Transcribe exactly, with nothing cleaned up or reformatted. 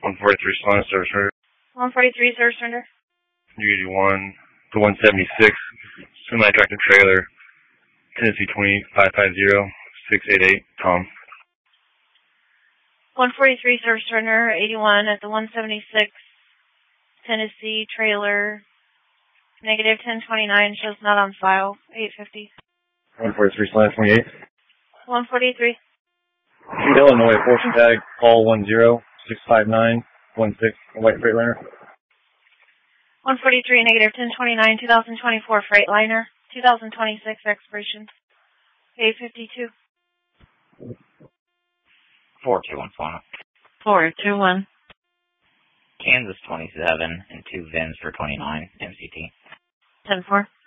one forty-three Solana Service Center. one forty-three Service Center. U eighty-one to one seventy-six, semi-tractor trailer, Tennessee twenty five five zero six eight eight, Tom. one forty-three Service Center, eighty-one at the one seventy-six, Tennessee trailer, negative ten twenty-nine, shows not on file, eight fifty. one forty-three Solana twenty-eight. one forty-three. Illinois, portion tag, call one zero six five nine one six, white Freightliner. one forty-three, negative ten twenty-nine, twenty twenty-four Freightliner, twenty twenty-six expiration, eight fifty-two. four two one Solana. four two one. Kansas twenty-seven and two V I Ns for twenty-nine, M C T. ten four.